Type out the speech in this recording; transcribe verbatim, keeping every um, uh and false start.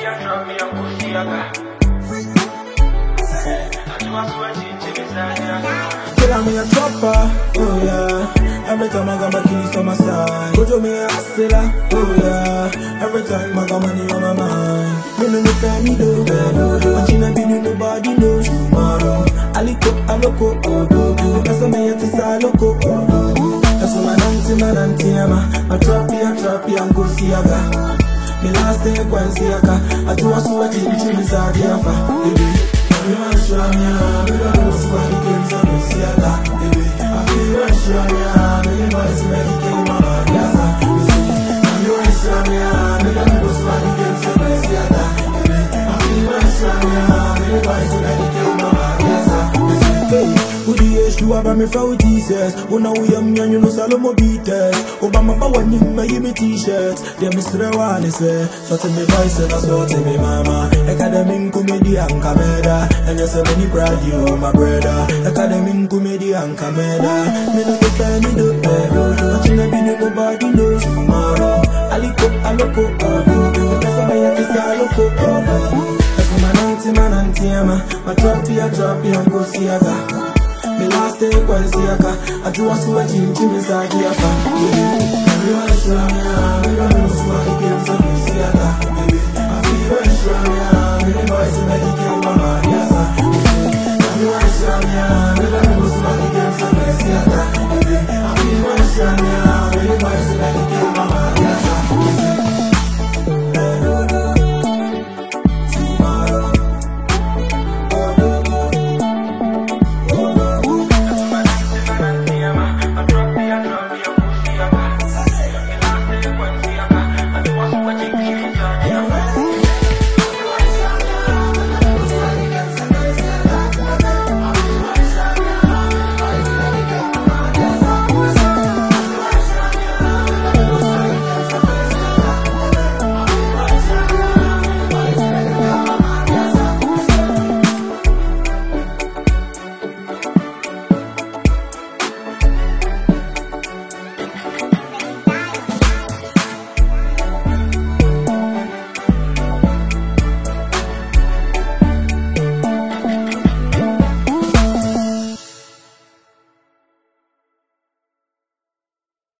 Kill me a chopper, oh yeah. Every time I got my keys on my side. Go to me a hustler, oh yeah. Every time I got money on my mind. Me no look at me though, but you know be nobody knows tomorrow. Aliko, aloko, oh do. That's what me have to say, aloko, oh do. That's what my nanti, my nanti, ama. My trappy, I trappy, and go see aga. Me last day, go and see aga. I do a sweat, you bitch, me say aga, baby. You want to show me, ah, me don't know what you can say, me see aga, baby. I feel you want to show me, ah, me don't know what you can mama, yes, ah, you see. You want to show me, ah, me don't know what you can say, me see aga, baby. I feel you want to show me, ah, me don't know what you can mama, yes, ah, you see. Hey, who the issue about me for Jesus? When I we am young, you know Salomo beaters. Obama bawa ni me give me t-shirts. Dem Mister Wale say, so to me voice and so to me mama. Academy comedy and camera, and yes, many proud you, my brother. Academy comedy and camera. Me no go pay me do pay, but you never be nobody knows tomorrow. Aliko, aloko, oh, that's why I have to say aloko, oh. My nanti, my nanti, ama. My trappy, I trappy, and go see aga. Me last day, go and see aga. I do a sweat, you give me sagi, aga. You wanna show me, ah, me don't know what